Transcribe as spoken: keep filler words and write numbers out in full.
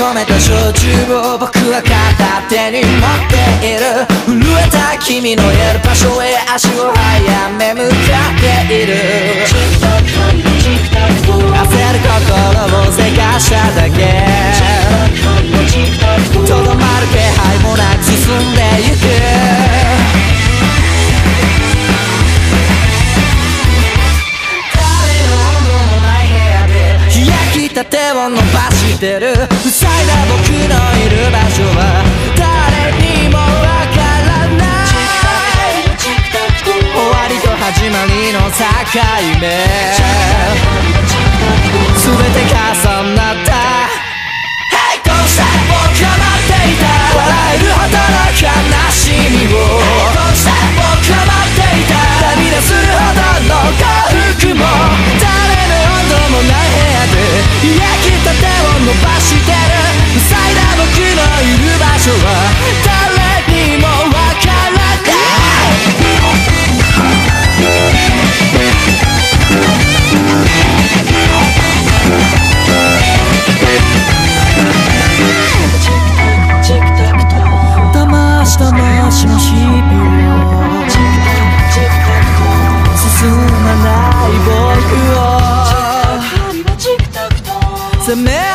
込めた焼酎を僕は片手に持っている。震えた君のいる場所へ足を早め向かっている。焦る心をせかしただけ、とどまる気配もなく進んでゆく。手を伸ばしてる。塞いだ僕のいる場所は誰にもわからない。終わりと始まりの境目、全て重なった。Hey どうした僕は待っていた。笑えるほどの悲しみを。Hey どうした僕は待っていた。涙するほどの幸福も。誰の温度もない部屋で焼きたてを伸ばしてる。塞いだ僕のいる場所は誰にもわからない。魂魂の日々を進まない僕を責め